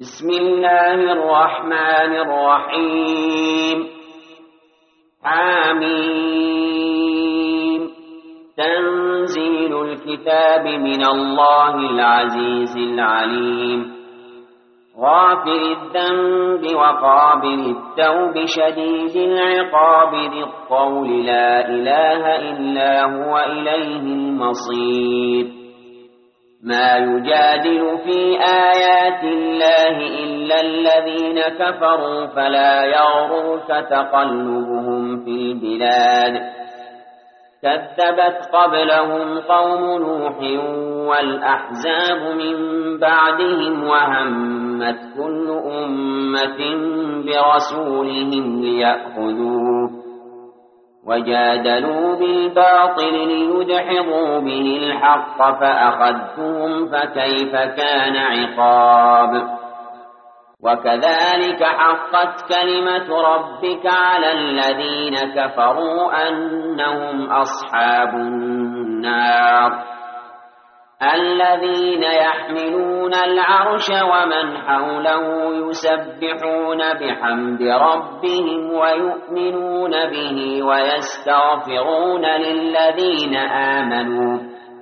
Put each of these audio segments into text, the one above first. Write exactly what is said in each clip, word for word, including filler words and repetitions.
بسم الله الرحمن الرحيم حميم تنزيل الكتاب من الله العزيز العليم غافر الذنب وقابل التوب شديد العقاب ذي الطول لا إله إلا هو إليه المصير ما يجادل في آيات الله إلا الذين كفروا فلا يغررك تقلبهم في البلاد كذبت قبلهم قوم نوح والأحزاب من بعدهم وهمت كل أمة برسولهم ليأخذوه وجادلوا بالباطل ليدحضوا به الحق فأخذتهم فكيف كان عقاب وكذلك حقت كلمة ربك على الذين كفروا أنهم أصحاب النار الذين يحملون العرش ومن حوله يسبحون بحمد ربهم ويؤمنون به ويستغفرون للذين آمنوا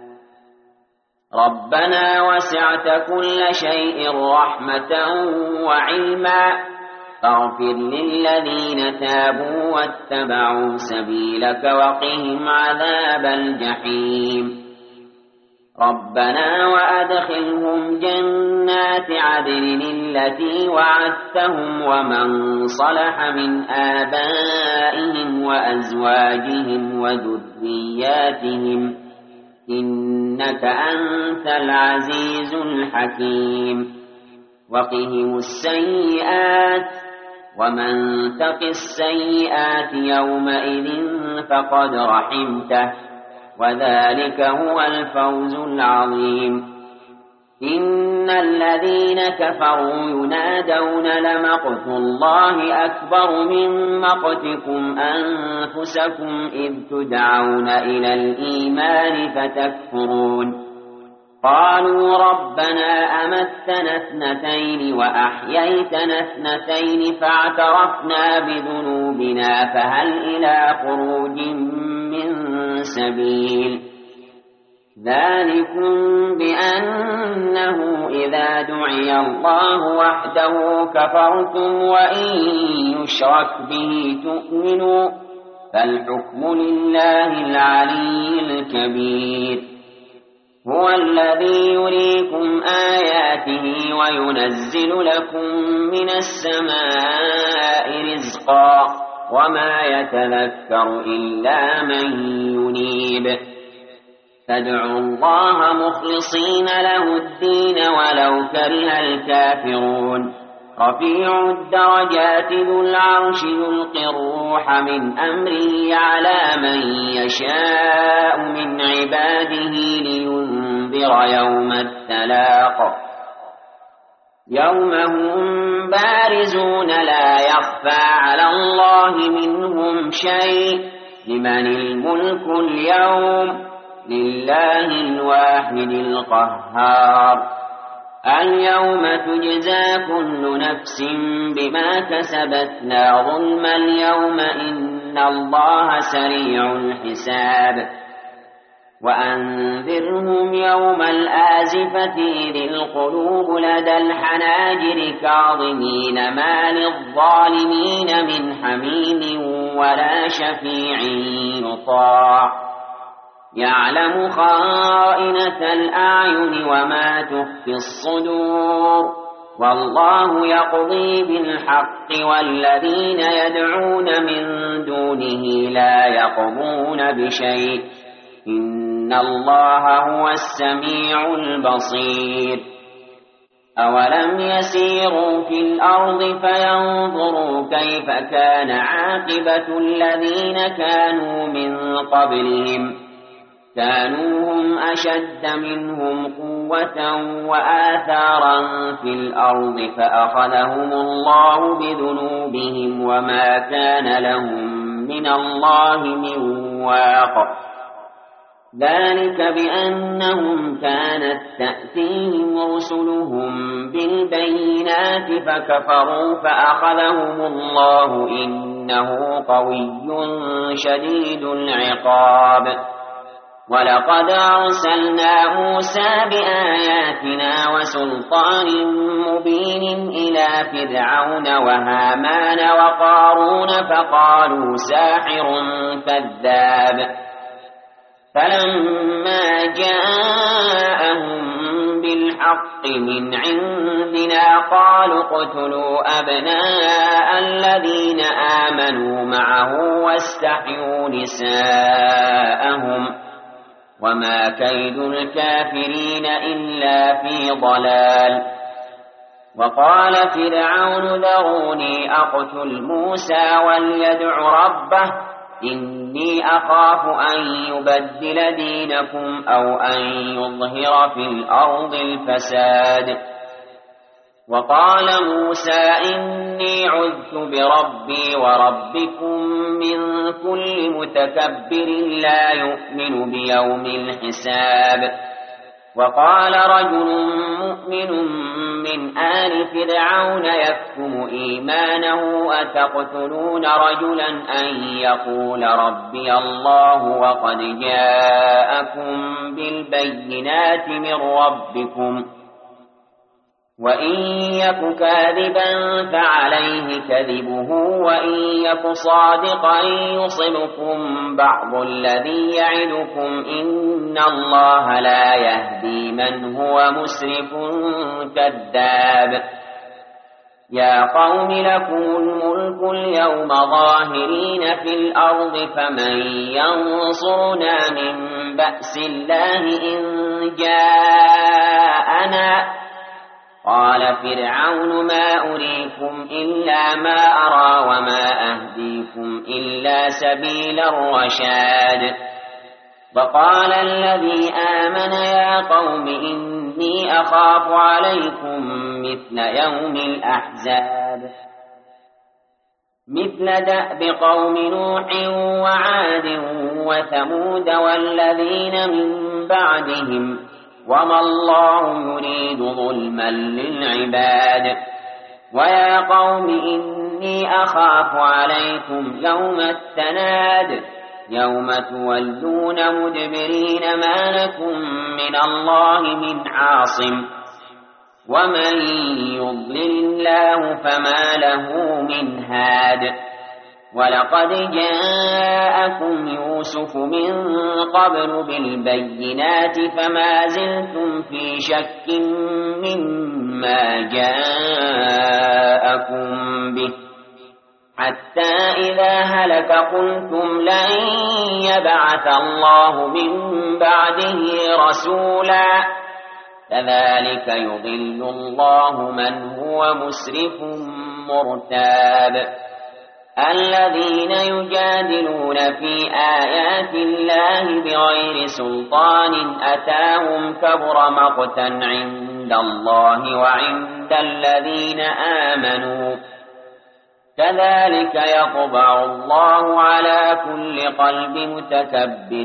ربنا وسعت كل شيء رحمة وعلما فاغفر للذين تابوا واتبعوا سبيلك وقهم عذاب الجحيم ربنا وأدخلهم جنات عدن التي وعدتهم ومن صلح من آبائهم وأزواجهم وذرياتهم إنك أنت العزيز الحكيم وقهم السيئات ومن تق السيئات يومئذ فقد رحمته وذلك هو الفوز العظيم إن الذين كفروا ينادون لمقت الله أكبر من مقتكم أنفسكم إذ تدعون إلى الإيمان فتكفرون قالوا ربنا أمتنا اثنتين وأحييتنا اثنتين فاعترفنا بذنوبنا فهل إلى خروج من سبيل ذلكم بأنه إذا دعي الله وحده كفرتم وإن يشرك به تؤمنوا فالحكم لله العلي الكبير هو الذي يريكم آياته وينزل لكم من السماء رزقا وما يتذكر إلا من ينيب فادعوا الله مخلصين له الدين ولو كره الكافرون رفيع الدرجات ذو العرش يلقي الروح من أمره على من يشاء من عباده لينذر يوم التلاق يوم هم بارزون لا يخفى على الله منهم شيء لمن الملك اليوم لله الواحد القهار اليوم تجزى كل نفس بما كسبت لا ظلم اليوم إن الله سريع الحساب وأنذرهم يوم الآزفة إذ القلوب لدى الحناجر كاظمين ما للظالمين من حميم ولا شفيع يطاع يعلم خائنة الأعين وما تخفي الصدور والله يقضي بالحق والذين يدعون من دونه لا يقضون بشيء إن الله هو السميع البصير أولم يسيروا في الأرض فينظروا كيف كان عاقبة الذين كانوا من قبلهم كانوا هم أشد منهم قوة وآثارا في الأرض فأخذهم الله بذنوبهم وما كان لهم من الله من واق ذلك بأنهم كانت تأتيهم رسلهم بالبينات فكفروا فأخذهم الله إنه قوي شديد العقاب ولقد أرسلنا موسى بآياتنا وسلطان مبين إلى فرعون وهامان وقارون فقالوا ساحر كذاب فلما جاءهم بالحق من عندنا قالوا اقتلوا أبناء الذين آمنوا معه واستحيوا نساءهم وما كيد الكافرين إلا في ضلال وقال فرعون ذروني أقتل موسى وليدع ربه إني أخاف أن يبدل دينكم أو أن يظهر في الأرض الفساد وقال موسى إني عذت بربي وربكم من كل متكبر لا يؤمن بيوم الحساب وقال رجل مؤمن من آل فرعون يكتم إيمانه أتقتلون رجلا أن يقول ربي الله وقد جاءكم بالبينات من ربكم وإن يك كاذبا فعليه كذبه وإن يك صادقا يصبكم بعض الذي يعدكم إن الله لا يهدي من هو مسرف كذاب يا قوم لكم الملك اليوم ظاهرين في الأرض فمن ينصرنا من بأس الله إن جاءنا قال فرعون ما أريكم إلا ما أرى وما أهديكم إلا سبيل الرشاد وقال الذي آمن يا قوم إني أخاف عليكم مثل يوم الأحزاب مثل دأب قوم نوح وعاد وثمود والذين من بعدهم وما الله يريد ظلما للعباد ويا قوم إني أخاف عليكم يوم التناد يوم تولون مدبرين ما لكم من الله من عاصم ومن يضلل الله فما له من هاد ولقد جاءكم يوسف من قبل بالبينات فما زلتم في شك مما جاءكم به حتى إذا هلك قلتم لن يبعث الله من بعده رسولا كذلك يضل الله من هو مسرف مرتاب الذين يجادلون في آيات الله بغير سلطان أتاهم كبر مقتا عند الله وعند الذين آمنوا كذلك يطبع الله على كل قلب متكبر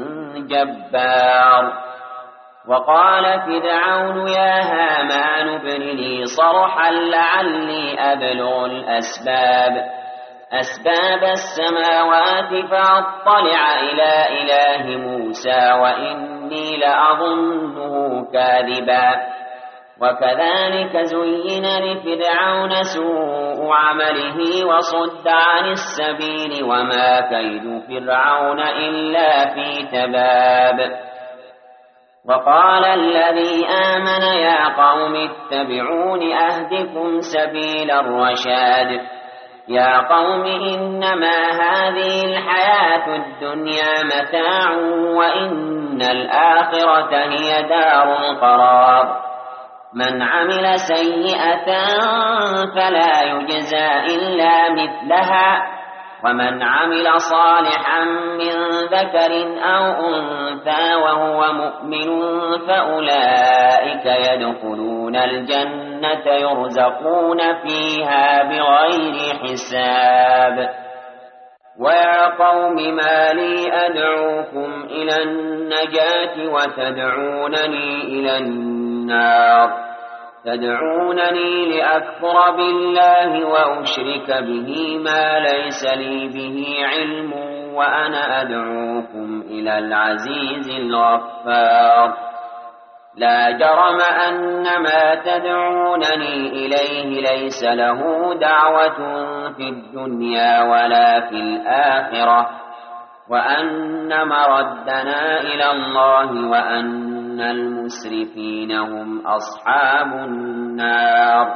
جبار وقال فرعون يا هامان ابن لي صرحا لعلي أبلغ الأسباب أسباب السماوات فأطلع إلى إله موسى وإني لأظنه كاذبا وكذلك زين لفرعون سوء عمله وصد عن السبيل وما كيد فرعون إلا في تباب وقال الذي آمن يا قوم اتبعون أهدكم سبيل الرشاد يا قوم إنما هذه الحياة الدنيا متاع وإن الآخرة هي دار القرار من عمل سيئة فلا يجزى إلا مثلها ومن عمل صالحا من ذكر أو أنثى وهو مؤمن فأولئك يدخلون الجنة يرزقون فيها بغير حساب ويا قوم ما لي أدعوكم إلى النجاة وتدعونني إلى النار تدعونني لأكفر بالله وأشرك به ما ليس لي به علم وأنا أدعوكم إلى العزيز الغفار لا جرم أن ما تدعونني إليه ليس له دعوة في الدنيا ولا في الآخرة وأن مردنا إلى الله وأن المسرفين هم أصحاب النار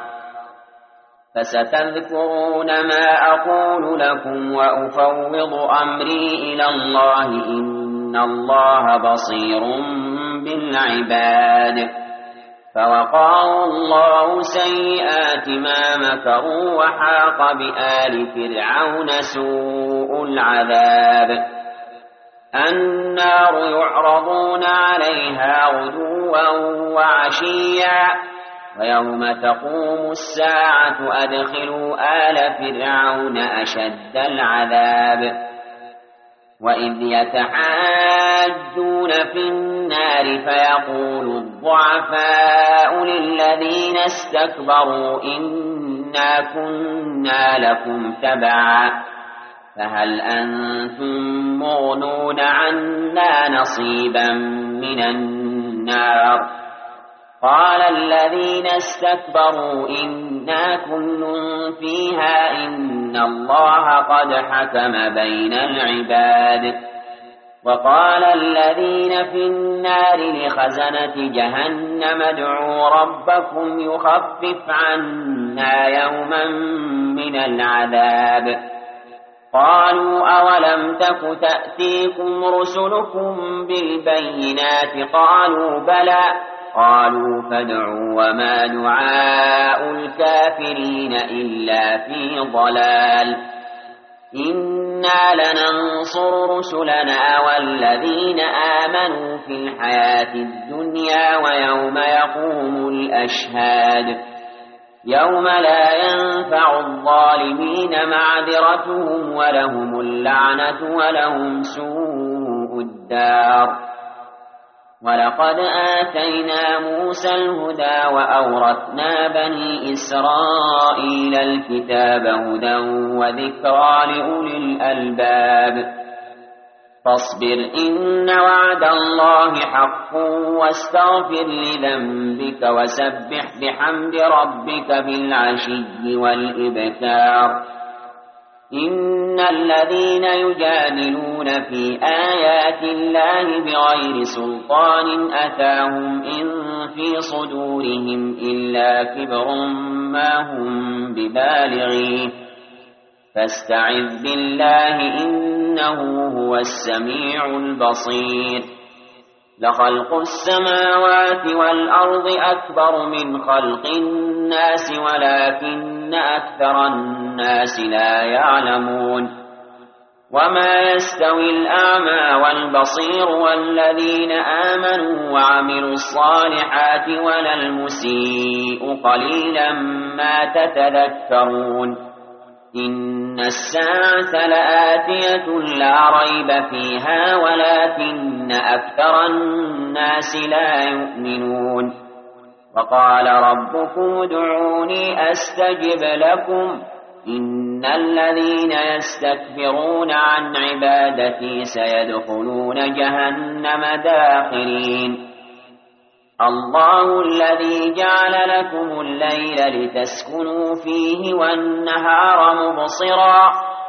فستذكرون ما أقول لكم وأفوض أمري إلى الله إن الله بصير بالعباد فوقاه الله سيئات ما مكروا وحاق بآل فرعون سوء العذاب النار يعرضون عليها غدوا وعشيا ويوم تقوم الساعة أدخلوا آل فرعون أشد العذاب وإذ يتحاجون في النار فيقول الضعفاء للذين استكبروا إنا كنا لكم تبعا فهل أنتم مغنون عنا نصيبا من النار قال الذين استكبروا إنا كل فيها إن الله قد حكم بين العباد وقال الذين في النار لخزنة جهنم ادعوا ربكم يخفف عنا يوما من العذاب قالوا أولم تك تأتيكم رسلكم بالبينات قالوا بلى قالوا فادعوا وما دعاء الكافرين إلا في ضلال إنا لننصر رسلنا والذين آمنوا في الحياة الدنيا ويوم يقوم الأشهاد يوم لا ينفع الظالمين معذرتهم ولهم اللعنة ولهم سوء الدار ولقد آتينا موسى الهدى وأورثنا بني إسرائيل الكتاب هدى وذكرى لأولي الألباب فاصبر إن وعد الله حق واستغفر لذنبك وسبح بحمد ربك بالعشي والإبكار إن الذين يجادلون في آيات الله بغير سلطان أتاهم إن في صدورهم إلا كبر ما هم ببالغيه فاستعذ بالله إنه هو السميع البصير لخلق السماوات والأرض أكبر من خلق الناس ولكن أكثر الناس لا يعلمون وما يستوي الأعمى والبصير والذين آمنوا وعملوا الصالحات ولا المسيء قليلا ما تتذكرون إن الساعة لآتية لا ريب فيها ولكن أكثر الناس لا يؤمنون وقال ربكم ادعوني أستجب لكم إن الذين يستكبرون عن عبادتي سيدخلون جهنم داخرين الله الذي جعل لكم الليل لتسكنوا فيه والنهار مبصرا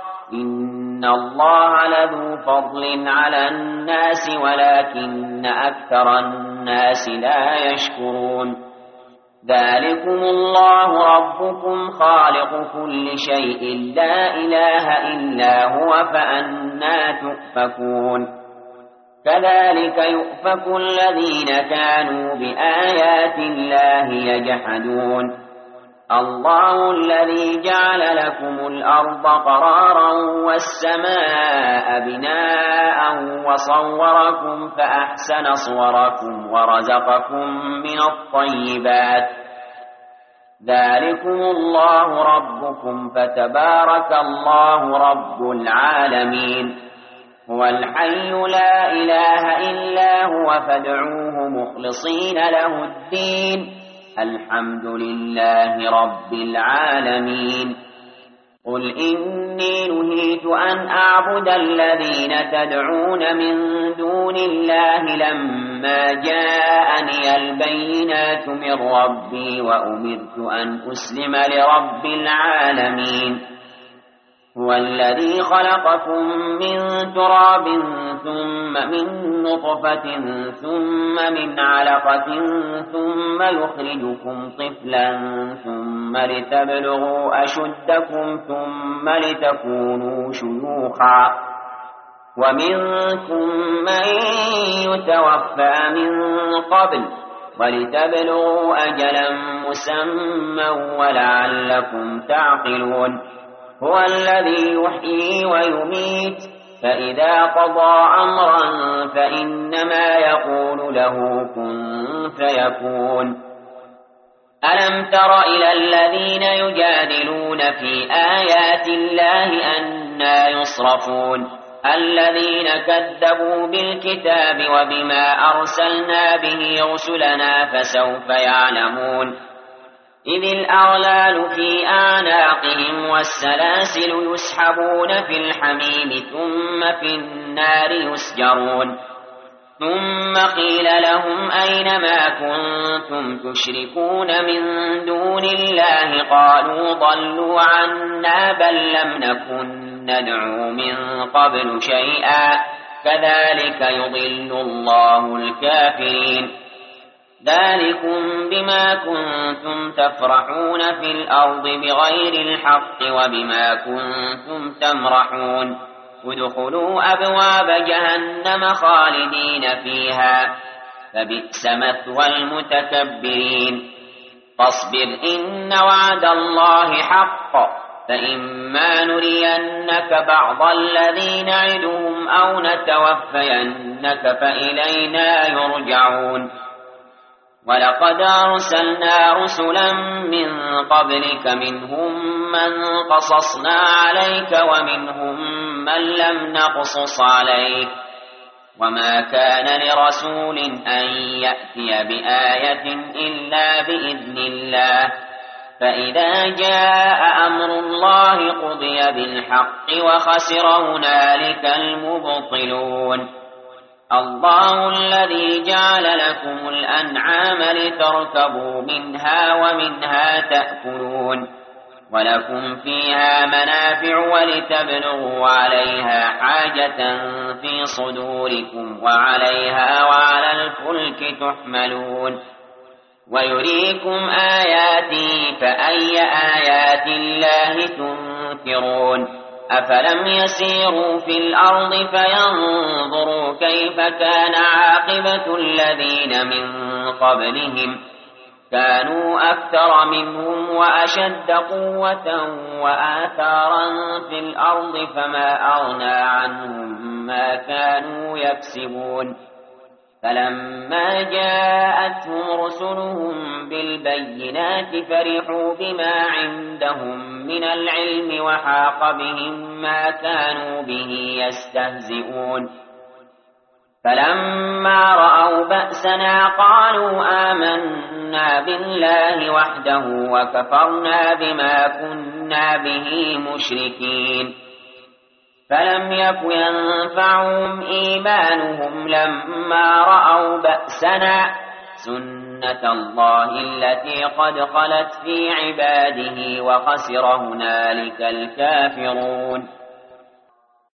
إن الله لذو فضل على الناس ولكن أكثر الناس لا يشكرون ذلكم الله ربكم خالق كل شيء لا إله إلا هو فأنى تؤفكون كذلك يؤفك الذين كانوا بآيات الله يجحدون الله الذي جعل لكم الأرض قرارا والسماء بناء وصوركم فأحسن صوركم ورزقكم من الطيبات ذلكم الله ربكم فتبارك الله رب العالمين. هو الحي لا إله إلا هو فادعوه مخلصين له الدين الحمد لله رب العالمين. قل إني نهيت أن أعبد الذين تدعون من دون الله لما جاءني البينات من ربي وأمرت أن أسلم لرب العالمين. هو الذي خلقكم من تراب ثم من نطفة ثم من علقة ثم يخرجكم طفلا ثم لتبلغوا أشدكم ثم لتكونوا شيوخا ومنكم من يتوفى من قبل ولتبلغوا أجلا مسمى ولعلكم تعقلون. هو الذي يحيي ويميت فإذا قضى أمرا فإنما يقول له كن فيكون. ألم تر إلى الذين يجادلون في آيات الله أنى يصرفون الذين كذبوا بالكتاب وبما أرسلنا به رسلنا فسوف يعلمون. إذ الأغلال في أعناقهم والسلاسل يسحبون في الحميم ثم في النار يسجرون. ثم قيل لهم أين ما كنتم تشركون من دون الله قالوا ضلوا عنا بل لم نكن ندعو من قبل شيئا كذلك يضل الله الكافرين. ذلكم بما كنتم تفرحون في الأرض بغير الحق وبما كنتم تمرحون. ادخلوا أبواب جهنم خالدين فيها فبئس مثوى المتكبرين. فاصبر إن وعد الله حق فإما نرينك بعض الذي نعدهم أو نتوفينك فإلينا يرجعون. ولقد أرسلنا رسلا من قبلك منهم من قصصنا عليك ومنهم من لم نقصص عليك وما كان لرسول أن يأتي بآية إلا بإذن الله فإذا جاء أمر الله قضي بالحق وخسر هنالك المبطلون. الله الذي جعل لكم الأنعام لتركبوا منها ومنها تأكلون ولكم فيها منافع ولتبلغوا عليها حاجة في صدوركم وعليها وعلى الفلك تحملون. ويريكم آياته فأي آيات الله تنكرون. أفلم يسيروا في الأرض فينظروا كيف كان عاقبة الذين من قبلهم كانوا أكثر منهم وأشد قوة وآثارا في الأرض فما أغنى عنهم ما كانوا يكسبون. فلما جاءتهم رسلهم بالبينات فرحوا بما عندهم من العلم وحاق بهم ما كانوا به يستهزئون. فلما رأوا بأسنا قالوا آمنا بالله وحده وكفرنا بما كنا به مشركين. فلم يك ينفعهم إيمانهم لما رأوا بأسنا سنة الله التي قد خلت في عباده وخسر هنالك الكافرون.